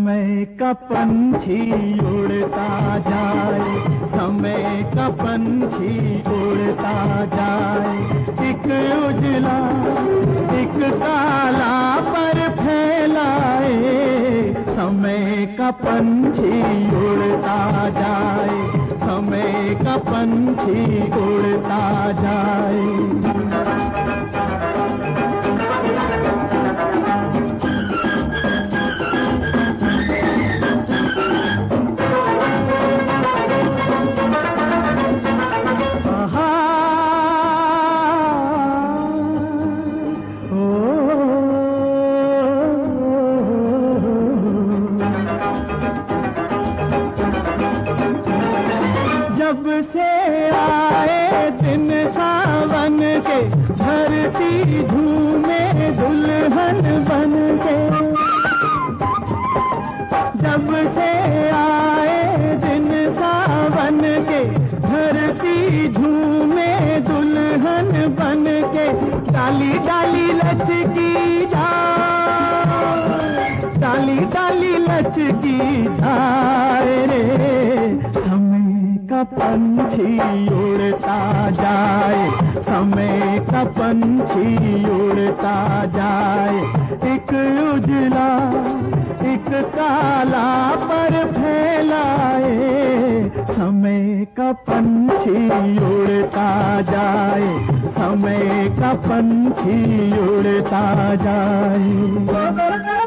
समय का पंछी उड़ता जाए, समय का पंछी उड़ता जाए, एक उजला एक काला पर फैलाए, समय का पंछी उड़ता जाए, समय का पंछी उड़ता जाए। जब से आए दिन सावन के, धरती झूमे दुल्हन बन के। जब से आए दिन सावन के, धरती झूमे दुल्हन बन के। डाली डाली लचकी जाए, डाली डाली लचकी जाए रे, का पंछी उड़ता जाए, समय का पंछी उड़ता जाए, एक उजला एक काला पर फैलाए, समय का पंछी उड़ता जाए, समय का पंछी उड़ता जाए।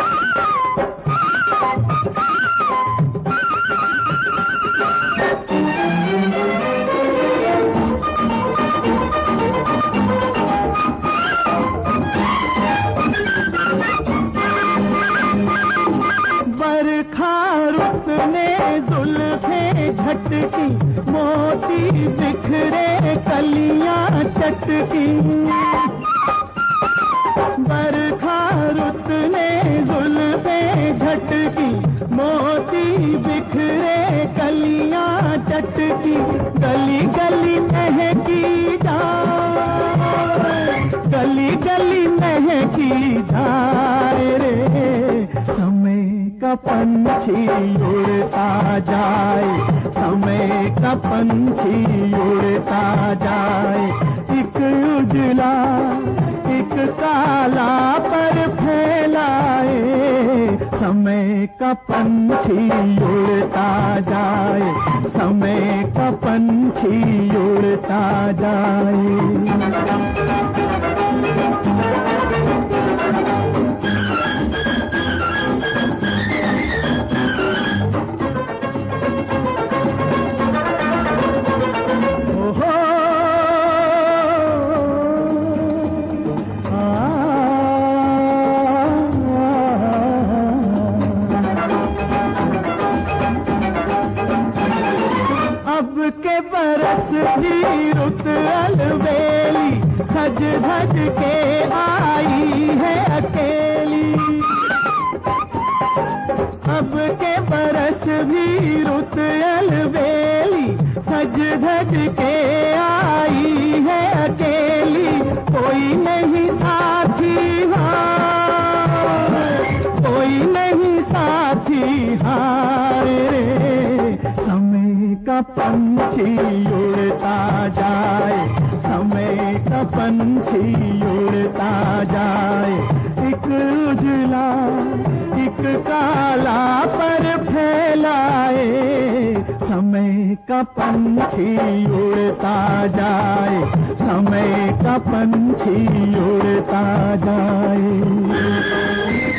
बरखा रुत ने जुल्फे झटकी, मोती बिखरे कलियां चटकी। बरखा रुत ने जुल्फे झटकी, मोती बिखरे कलियां चटकी। गली गली महकी जाए, गली गली महकी जाए रे, समय का पंछी उड़ता जाए, समय का पंछी उड़ता जाए, एक उजला एक काला पर फैलाए, समय का पंछी उड़ता जाए, समय का पंछी उड़ता जाए। अब के बरस भी रुत अलबेली, सज धज के आई है अकेली। अब के बरस भी रुत अलबेली, सज धज के आई है अकेली। कोई नहीं साथी हाय, कोई नहीं साथी हाय रे, समय का पंछी उड़ता जाए, समय का पंछी उड़ता जाए, एक उजला एक काला पर फैलाए, समय का पंछी उड़ता जाए, समय का पंछी उड़ता जाए।